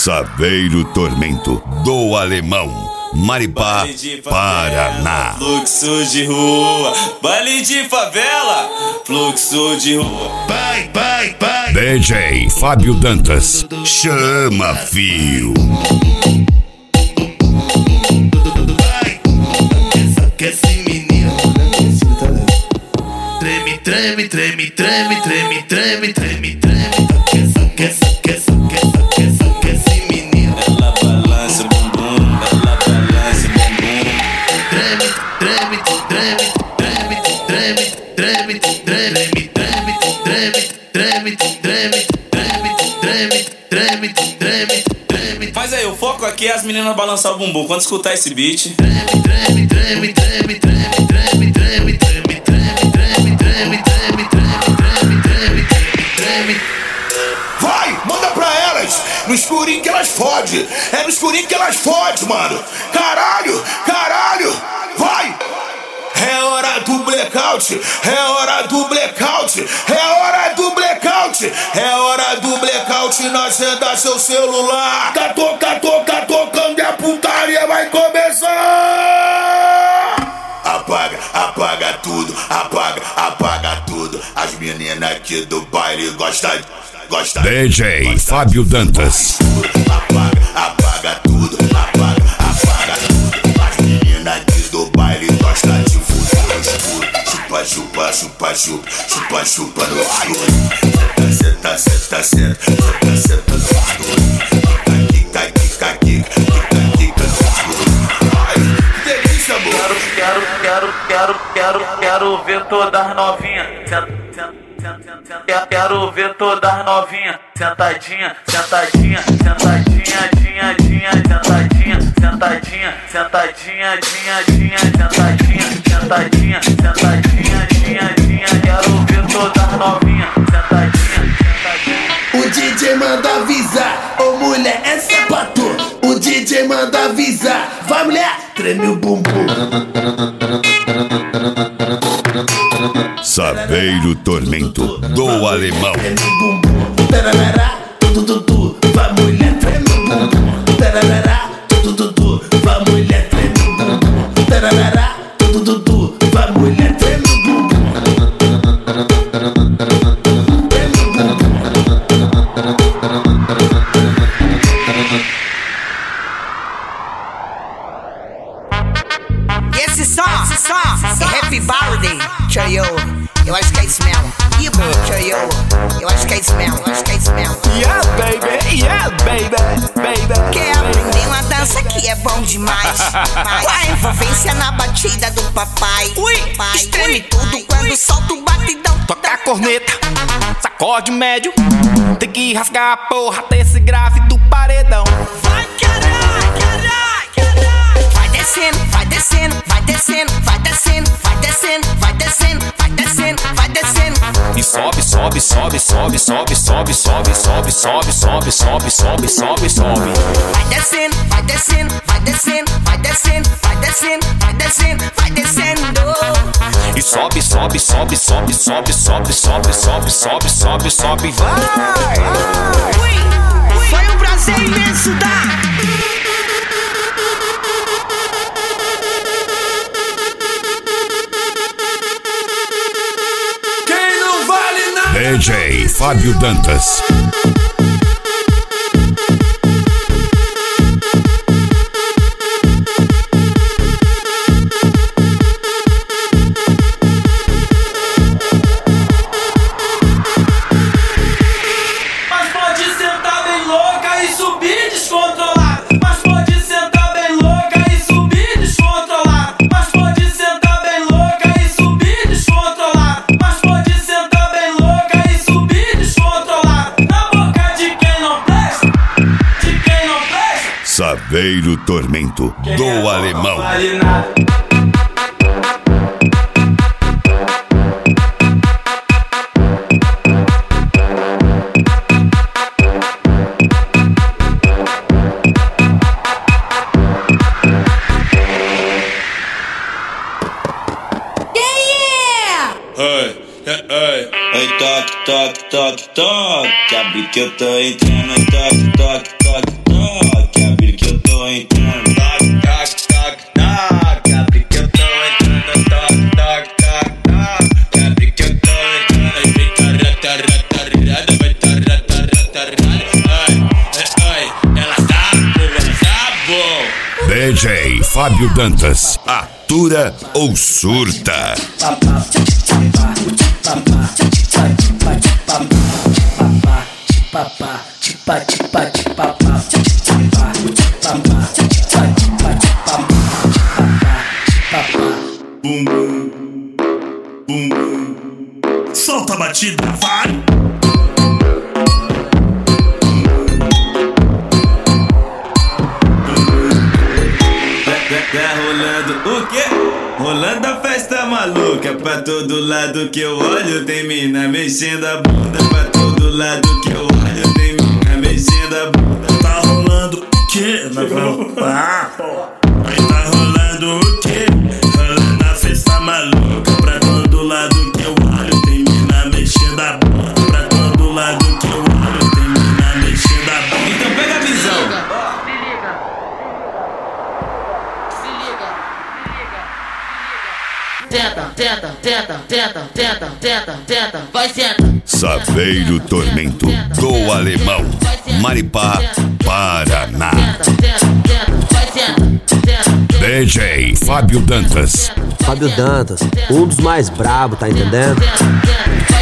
Saveiro Tormento do Alemão, Maripá, Paraná. Fluxo de rua, baile de favela, fluxo de rua. Vai, vai, vai. DJ Fábio Dantas, chama fio. Vai, aquece menino. Treme, treme, treme, treme, treme, treme, treme, treme. Aquece, aquece, aquece, aquece, aquece menino. Ela balança bumbum, ela balança bumbum. Treme, treme, treme, treme, treme, treme, treme, treme, treme, treme, treme, treme, treme, treme, treme. Mas aí, o foco aqui é as meninas balançar o bumbum. Quando escutar esse beat, Treme, treme, treme, treme, treme, treme, treme, treme, treme, treme, treme, treme, treme, treme. Vai, manda pra elas, no escurinho que elas fodem. É no escurinho que elas fodem, mano. Caralho, caralho, vai. É hora do blackout, é hora do blackout, é hora do blackout, é hora do blackout na acenda seu celular. Tá tocando e a putaria vai começar. Apaga, apaga tudo, apaga, apaga tudo. As meninas aqui do baile gostam. DJ Fábio Dantas. Apaga, apaga tudo, apaga, apaga tudo. As meninas aqui do baile gostam de fuder no escuro. Chupa, chupa, chupa, chupa, chupa, chupa no escuro. Senta, senta, senta, senta, senta no escuro. Quica, quica, quica, quica, quica no escuro. Ai, que delícia, amor. Quero ver todas novinhas. Quero ver todas novinhas. Sentadinha, sentadinha, sentadinha, dinha, dinha, sentadinha, sentadinha, sentadinha, dinha, dinha, sentadinha, sentadinha, sentadinha, dinha, dinha. Quero ver todas novinhas. Sentadinha, sentadinha. O DJ manda avisar, ô mulher, essa é pra tu. O DJ manda avisar, vai mulher, treme o bumbum. Saveiro Tormento do Alemão. Treme o bumbum, tararará, tu, vai mulher, treme o bumbum. Tararará, tu, vai mulher, treme o bumbum. Tararará, tu, vai mulher, treme o bumbum. Esse som é Happy Birthday, tchoyo. Eu acho que é isso mesmo. Tchoyo, eu acho que é isso mesmo. Eu acho que é isso mesmo. Yeah, baby, baby. Quer aprender uma dança que é bom demais? Com a envolvência na batida do papai. Estreme tudo quando solta o batidão. Toca a corneta, sacode médio. Tem que rasgar a porra desse grave do paredão. Vai caralho. Vai descendo, vai descendo, vai descendo, vai descendo, vai descendo, vai descendo, vai descendo, vai descendo. E sobe, sobe, sobe, sobe, sobe, sobe, sobe, sobe, sobe, sobe, sobe, sobe, sobe, sobe. Vai descendo, vai descendo, vai descendo, vai descendo, vai descendo, vai descendo, vai descendo. E sobe, sobe, sobe, sobe, sobe, sobe, sobe, sobe, sobe, sobe, sobe, vai. Foi um prazer imenso dar. DJ Fábio Dantas. mas pode sentar bem louca e subir descontrolado. Mas pode sentar bem louca e subir descontrolado. Mas pode sentar bem louca e subir descontrolado. Mas pode sentar bem louca e subir descontrolado. Na boca de quem não presta, de quem não presta. Saveiro Tormento do Alemão. Não vale nada. Ei, toque. toque, toque, toque. Abre que eu tô entrando. Toque, toque, toque, toque. Abre que eu tô entrando. Toque, toque, toque, toque. Abre que eu tô entrando. Toque, toque, toque, toque. Abre que eu tô entrando. Vai tarratarratarrada, vai tarratarratarrada. Ai, ela tá bom. DJ Fábio Dantas, atura ou surta? Bum, bum, bum, bum. Solta a batida, vai! Tá rolando o quê? Rolando a festa maluca. Pra todo lado que eu olho tem mina mexendo a bunda. Pra todo lado que eu olho tem mina mexendo a bunda. Tá rolando o quê? Aí tá rolando o quê? Rolando a festa maluca. Pra todo lado que eu olho tem mina mexendo a bunda. Pra todo lado que eu olho tem mina mexendo a bunda. Então pega a visão. Tenta, tenta, tenta, tenta, tenta, tenta, tenta, vai senta. Saveiro Tormento do Alemão, Maripá, Paraná. DJ Fábio Dantas. Fábio Dantas, um dos mais brabos, tá entendendo?